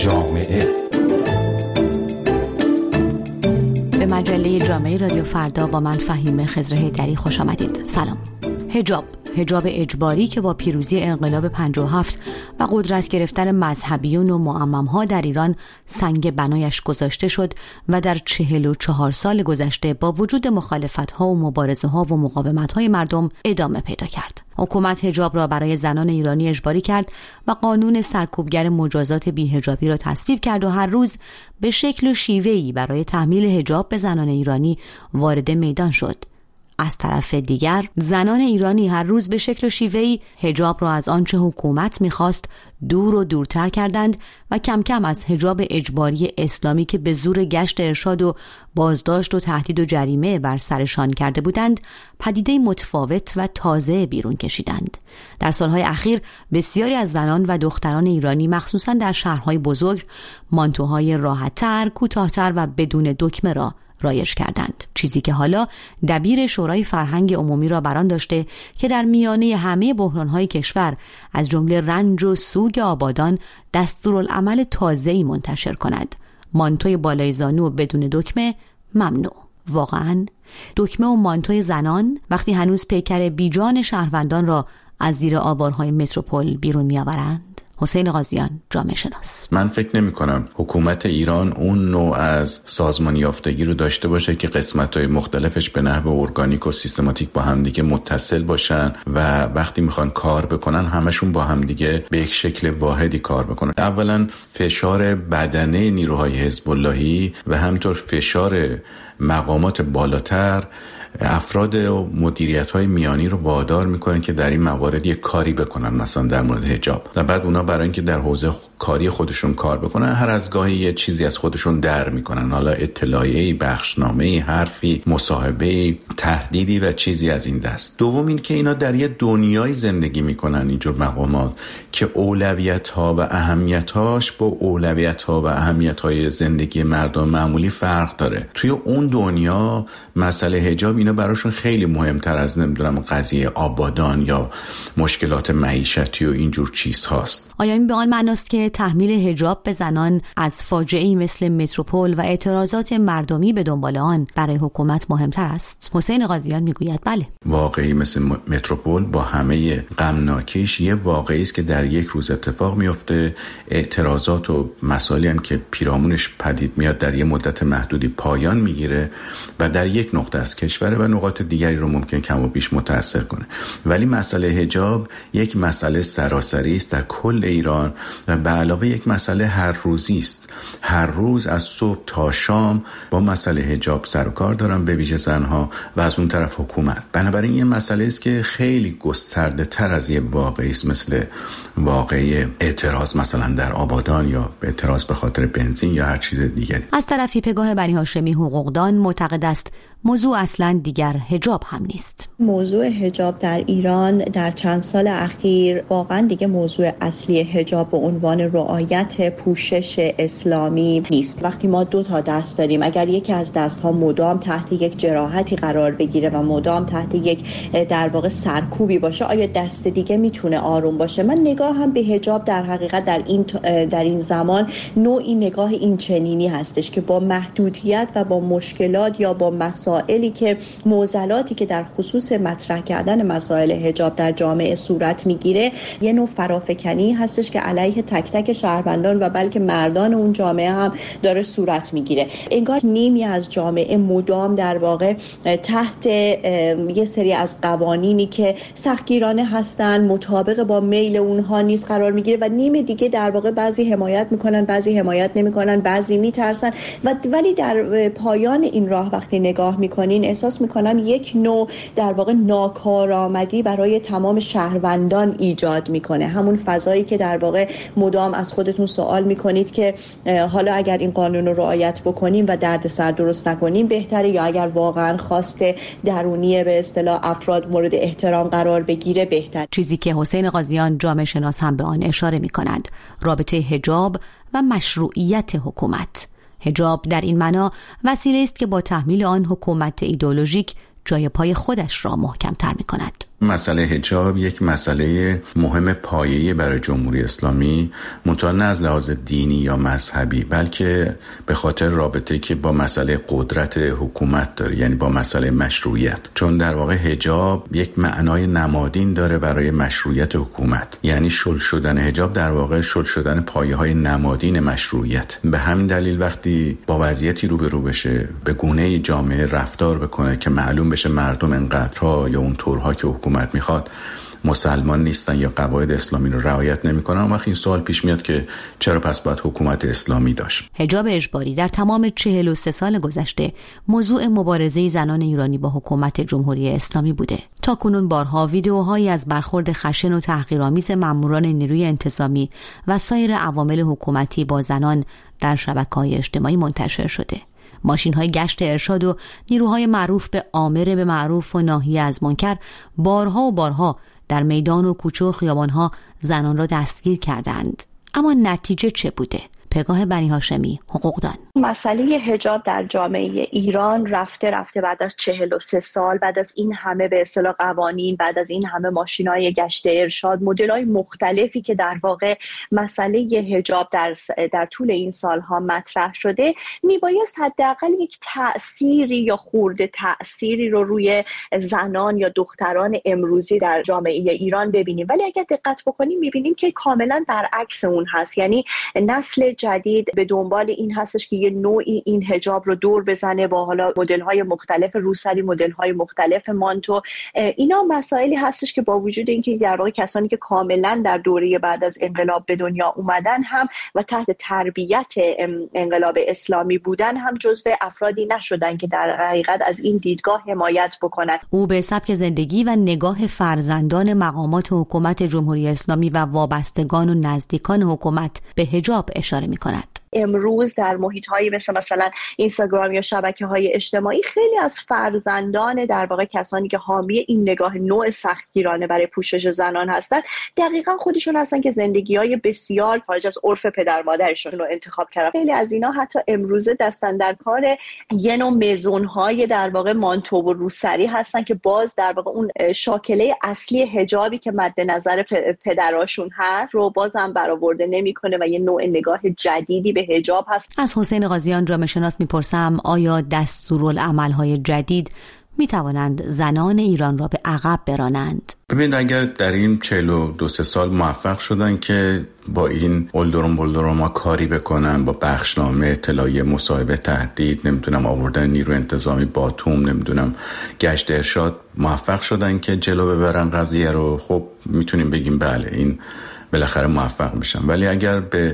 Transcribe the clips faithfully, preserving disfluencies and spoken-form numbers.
جامعه. به مجله جامعه رادیو فردا با من فهیمه خضرهیدری خوش آمدید. سلام. حجاب حجاب اجباری که با پیروزی انقلاب پنجاه و هفت و قدرت گرفتن مذهبیون و معمم‌ها در ایران سنگ بنایش گذاشته شد و در چهل و چهار سال گذشته با وجود مخالفت‌ها و مبارزه‌ها و مقاومت‌های مردم ادامه پیدا کرد. حکومت حجاب را برای زنان ایرانی اجباری کرد و قانون سرکوبگر مجازات بی‌حجابی را تصویب کرد و هر روز به شکل و شیوه‌ای برای تحمیل حجاب به زنان ایرانی وارد میدان شد. از طرف دیگر زنان ایرانی هر روز به شکل و شیوهی حجاب را از آنچه حکومت می‌خواست دور و دورتر کردند و کم کم از حجاب اجباری اسلامی که به زور گشت ارشاد و بازداشت و تهدید و جریمه بر سرشان کرده بودند پدیده متفاوت و تازه بیرون کشیدند. در سالهای اخیر بسیاری از زنان و دختران ایرانی مخصوصاً در شهرهای بزرگ مانتوهای راحت‌تر، کوتاه‌تر و بدون دکمه را رایج کردند، چیزی که حالا دبیر شورای فرهنگ عمومی را بران داشته که در میانه همه بحران‌های کشور از جمله رنج و سوگ آبادان دستورالعمل تازه‌ای منتشر کند. مانتوی بالای زانو بدون دکمه ممنوع. واقعاً دکمه و مانتوی زنان وقتی هنوز پیکر بیجان شهروندان را از زیر آوارهای متروپول بیرون می‌آورند؟ حسین قاضیان، جامعه شناس: من فکر نمی کنم حکومت ایران اون نوع از سازمان یافتگی رو داشته باشه که قسمت‌های مختلفش به نحو ارگانیک و سیستماتیک با همدیگه متصل باشن و وقتی میخوان کار بکنن همشون با همدیگه به یک شکل واحدی کار بکنن. اولا فشار بدنه نیروهای حزب اللهی و همینطور فشار مقامات بالاتر افراد و مدیریت‌های میانی رو وادار میکنن که در این موارد یک کاری بکنن، مثلا در مورد حجاب، و بعد اونا برای اینکه در حوزه کاری خودشون کار بکنن هر از گاهی یه چیزی از خودشون در میکنن، حالا اطلاعیه‌ای، بخشنامه‌ای، حرفی، مصاحبه‌ای، تهدیدی و چیزی از این دست. دوم این که اینا در یه دنیای زندگی میکنن اینجور مقامات که اولویت‌ها و اهمیت‌هاش با اولویت‌ها و اهمیت‌های زندگی مردم معمولی فرق داره. توی اون دنیا مسئله حجاب اینا براشون خیلی مهمتر از نمیدونم قضیه آبادان یا مشکلات معیشتی و اینجور چیز هاست. آیا این به آن معناست که تحمیل حجاب به زنان از فاجعه‌ای مثل متروپول و اعتراضات مردمی به دنبال آن برای حکومت مهمتر است؟ حسین قاضیان میگوید بله. واقعی مثل متروپول با همه غمناکیش یه واقعی است که در یک روز اتفاق میفته. اعتراضات و مسائلی هم که پیرامونش پدید میاد در یه مدت محدودی پایان میگیره و در یک نقطه از کشور و نقاط دیگری رو ممکن کم و بیش متاثر کنه. ولی مسئله حجاب یک مسئله سراسری است در کل ایران و به علاوه یک مسئله هر روزی است. هر روز از صبح تا شام با مسئله حجاب سر و کار دارن، به ویژه زنها و از اون طرف حکومت. بنابراین یه مسئله است که خیلی گسترده تر از یه واقعی است مثل واقعی اعتراض مثلا در آبادان یا اعتراض به خاطر بنزین یا هر چیز دیگری. از طرفی پگاه بنی هاشمی حقوقدان معتقد است موضوع اصلا دیگر حجاب هم نیست. موضوع حجاب در ایران در چند سال اخیر واقعا دیگه موضوع اصلی حجاب به عنوان رعایت پوشش اسلامی نیست. وقتی ما دو تا دست داریم، اگر یکی از دست‌ها مدام تحت یک جراحتی قرار بگیره و مدام تحت یک در واقع سرکوبی باشه، آیا دست دیگه میتونه آروم باشه؟ من نگاه هم به حجاب در حقیقت در این در این زمان نوعی نگاه این چنینی هستش که با محدودیت و با مشکلات یا با مسائلی که معضلاتی که در خصوص مطرح کردن مسائل حجاب در جامعه صورت میگیره یه نوع فرافکنی هستش که علیه تک تک شهروندان و بلکه مردان اون جامعه هم داره صورت میگیره. انگار نیمی از جامعه مدام در واقع تحت یه سری از قوانینی که سختگیرانه هستن، مطابق با میل اونها نیست قرار میگیره و نیم دیگه در واقع بعضی حمایت میکنن، بعضی حمایت نمیکنن، بعضی میترسن و ولی در پایان این راه وقتی نگاه میکنین احساس میکنم یک نوع در واقع ناکارآمدی برای تمام شهروندان ایجاد میکنه. همون فضایی که در واقع مدام از خودتون سوال میکنید که حالا اگر این قانون رو رعایت بکنیم و دردسر درست نکنیم بهتره، یا اگر واقعا خواست درونی به اصطلاح افراد مورد احترام قرار بگیره بهتر. چیزی که حسین قاضیان جامعه شناس هم به آن اشاره میکند: رابطه حجاب و مشروعیت حکومت. حجاب در این معنا وسیله است که با تحمیل آن حکومت ایدئولوژیک جای پای خودش را محکم‌تر می‌کند. مسئله حجاب یک مسئله مهم پایه‌ای برای جمهوری اسلامی، منتها نه از لحاظ دینی یا مذهبی، بلکه به خاطر رابطه‌ای که با مسئله قدرت حکومت داره، یعنی با مسئله مشروعیت. چون در واقع حجاب یک معنای نمادین داره برای مشروعیت حکومت، یعنی شل شدن حجاب در واقع شل شدن پایه‌های نمادین مشروعیت. به همین دلیل وقتی با وضعیتی روبرو بشه، به گونه‌ای جامعه رفتار بکنه که معلوم بشه مردم انقدرها یا اون طورها که حکومت میخواد مسلمان نیستن یا قواعد اسلامی رو رعایت نمیکنن، اون وقت این سوال پیش میاد که چرا پس باید حکومت اسلامی داشت؟ حجاب اجباری در تمام چهل و سه سال گذشته موضوع مبارزه زنان ایرانی با حکومت جمهوری اسلامی بوده. تاکنون بارها ویدیوهایی از برخورد خشن و تحقیرآمیز ماموران نیروی انتظامی و سایر عوامل حکومتی با زنان در شبکه‌های اجتماعی منتشر شده. ماشین‌های گشت ارشاد و نیروهای معروف به آمر به معروف و ناهی از منکر بارها و بارها در میدان و کوچه و خیابان‌ها زنان را دستگیر کردند. اما نتیجه چه بوده؟ پگاه بنی هاشمی، حقوقدان. مسئله حجاب در جامعه ایران رفته رفته بعد از چهل و سه سال، بعد از این همه به اصطلاح قوانین، بعد از این همه ماشین‌های گشت ارشاد، مدل‌های مختلفی که در واقع مسئله حجاب در در طول این سالها مطرح شده، میبایست حداقل یک تأثیری یا خورده تأثیری رو روی زنان یا دختران امروزی در جامعه ایران ببینیم. ولی اگر دقت بکنیم میبینیم که کاملا برعکس اون هست. یعنی نسل جدید به دنبال این هستش که یه نوعی این حجاب رو دور بزنه با حالا مدل‌های مختلف روسری، مدل‌های مختلف مانتو. اینا مسائلی هستش که با وجود اینکه در واقع کسانی که کاملا در دوره بعد از انقلاب به دنیا اومدن هم و تحت تربیت انقلاب اسلامی بودن هم جزو افرادی نشدن که در حقیقت از این دیدگاه حمایت بکنن. او به سبک زندگی و نگاه فرزندان مقامات حکومت جمهوری اسلامی و وابستگان و نزدیکان حکومت به حجاب اشاره می‌کند. امروز در محیط‌هایی مثل مثلا اینستاگرام یا شبکه‌های اجتماعی خیلی از فرزندان در واقع کسانی که حامی این نگاه نوع سختگیرانه برای پوشش زنان هستند، دقیقاً خودشون هستن که زندگی‌های بسیار خارج از عرف پدر مادرشون رو انتخاب کردن. خیلی از اینا حتی امروزه دستن در کار یه نوع مزون‌های در واقع مانتو و روسری هستن که باز در واقع اون شاکله اصلی حجابی که مد نظر پدراشون هست رو بازم برآورده نمی‌کنه و یه نوع نگاه جدیدی به حجاب هست. از حسین قاضیان جامعه شناس میپرسم آیا دستورالعمل‌های جدید میتوانند زنان ایران را به عقب برانند؟ ببینید اگر در این چهل و دو سه سال موفق شدن که با این اولدروم بولدروم ها کاری بکنن، با بخشنامه، اطلاعیه، مصاحبه، تهدید، نمیدونم آوردن نیرو انتظامی، باتوم، نمیدونم گشت ارشاد، موفق شدن که جلو ببرن قضیه رو، خب میتونیم بگیم بله این بالاخره موفق بشن. ولی اگر به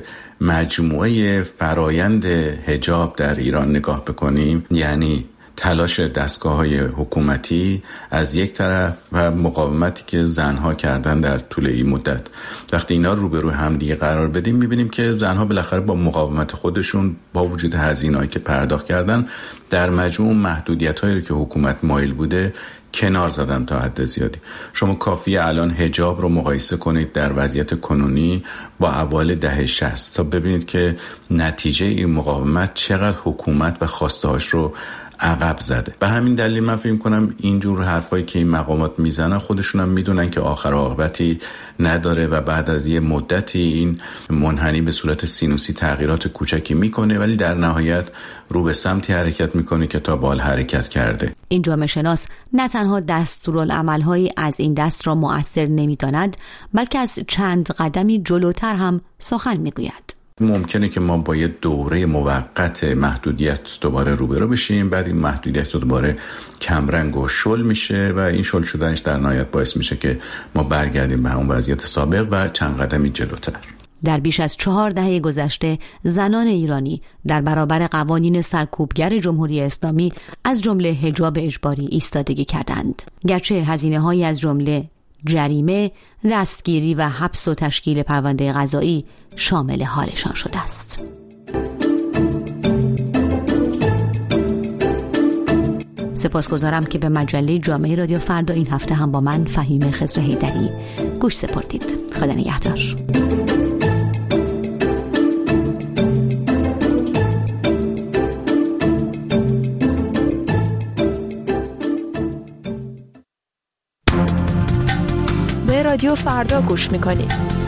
مجموعه فرایند حجاب در ایران نگاه بکنیم، یعنی تلاش دستگاه‌های حکومتی از یک طرف و مقاومتی که زنها کردن در طول این مدت، وقتی اینا روبروی هم دیگه قرار بدیم می‌بینیم که زنها بالاخره با مقاومت خودشون با وجود هزینه‌ای که پرداخت کردن در مجموع محدودیت‌هایی رو که حکومت مایل بوده کنار زدن تا حد زیادی. شما کافیه الان حجاب رو مقایسه کنید در وضعیت کنونی با اوایل دهه شصت تا ببینید که نتیجه این مقاومت چقدر حکومت و خواسته‌هاش رو عقب زده. به همین دلیل من فکر کنم اینجور حرفایی که این مقامات میزنن خودشون هم میدونن که آخر عاقبتی نداره و بعد از یه مدتی این منحنی به صورت سینوسی تغییرات کوچکی میکنه، ولی در نهایت رو به سمتی حرکت میکنه که تا بال حرکت کرده. این جامعه شناس نه تنها دستورالعمل‌هایی از این دست را مؤثر نمیداند، بلکه از چند قدمی جلوتر هم سخن میگوید. ممکنه که ما با یه دوره موقت محدودیت دوباره روبرو بشیم، بعد این محدودیت دوباره کمرنگ و شل میشه و این شل شدنش در نهایت باعث میشه که ما برگردیم به همون وضعیت سابق و چند قدمی جلوتر. در بیش از چهار دهه گذشته زنان ایرانی در برابر قوانین سرکوبگر جمهوری اسلامی از جمله حجاب اجباری ایستادگی کردند، گرچه هزینه‌هایی از جمله جریمه، دستگیری و حبس و تشکیل پرونده قضایی شامل حالشان شده است. سپاسگزارم که به مجله جامعه رادیو فردا این هفته هم با من فهیمه خضر حیدری گوش سپردید. خدا نگهدار. رادیو فردا گوش میکنید.